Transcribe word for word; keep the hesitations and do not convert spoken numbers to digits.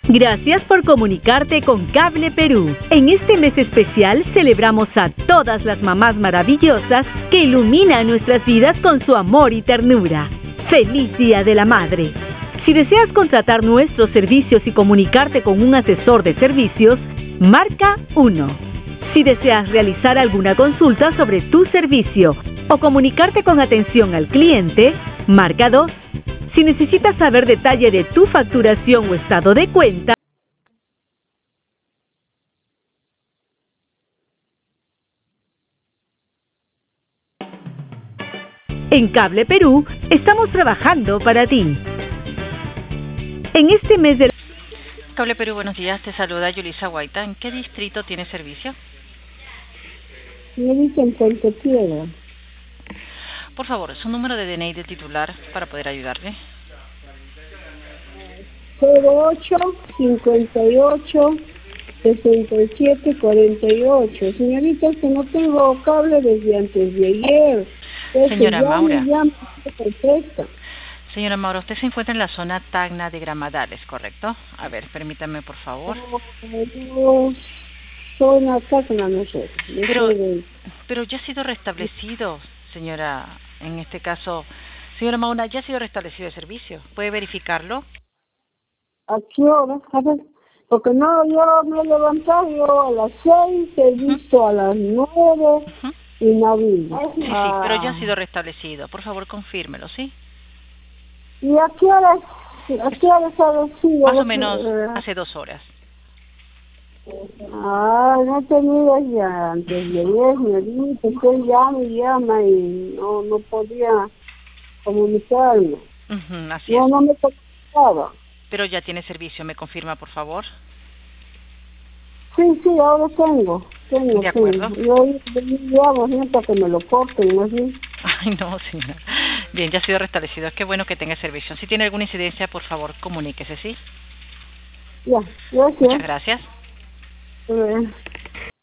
Gracias por comunicarte con Cable Perú. En este mes especial celebramos a todas las mamás maravillosas que iluminan nuestras vidas con su amor y ternura. ¡Feliz Día de la Madre! Si deseas contratar nuestros servicios y comunicarte con un asesor de servicios, marca uno. Si deseas realizar alguna consulta sobre tu servicio o comunicarte con atención al cliente, marca dos. Si necesitas saber detalle de tu facturación o estado de cuenta, en Cable Perú estamos trabajando para ti. En este mes de... Cable Perú, buenos días. Te saluda Yulisa Guaita. ¿En qué distrito tiene servicio? Me dicen Puente Piedra. Por favor, su número de D N I de titular para poder ayudarle. cero ocho cincuenta y ocho sesenta y siete cuarenta y ocho. Señorita, que no tengo cable desde antes de ayer. Señora Maura. Llame, perfecta. Señora Maura, usted se encuentra en la zona Tacna de Gramadales, ¿correcto? A ver, permítame, por favor. No, zona Tacna, no sé. No Pero, sé de... pero ya ha sido restablecido, señora, en este caso. Señora Maura, ya ha sido restablecido el servicio. ¿Puede verificarlo? ¿A qué hora? A ver, porque no, yo me he levantado yo a las seis, he visto uh-huh. a las nueve uh-huh. y no vino. Sí, sí, ah. pero ya ha sido restablecido. Por favor, confírmelo, ¿sí? ¿Y a qué hora, a qué hora ha sido? Más o menos eh, hace dos horas. Ah, no he tenido ya antes de ayer, señorita, usted llama y llama y no, no podía comunicarme. Uh-huh, así no, es. no me comunicaba. Pero ya tiene servicio, ¿me confirma, por favor? Sí, sí, ahora tengo. tengo de acuerdo. Sí. Yo, yo, yo hago gente que me lo corten, ¿no así? Ay, no, señora. Bien, ya ha sido restablecido. Es que bueno que tenga servicio. Si tiene alguna incidencia, por favor, comuníquese, ¿sí? Ya, gracias. Muchas gracias. Eh.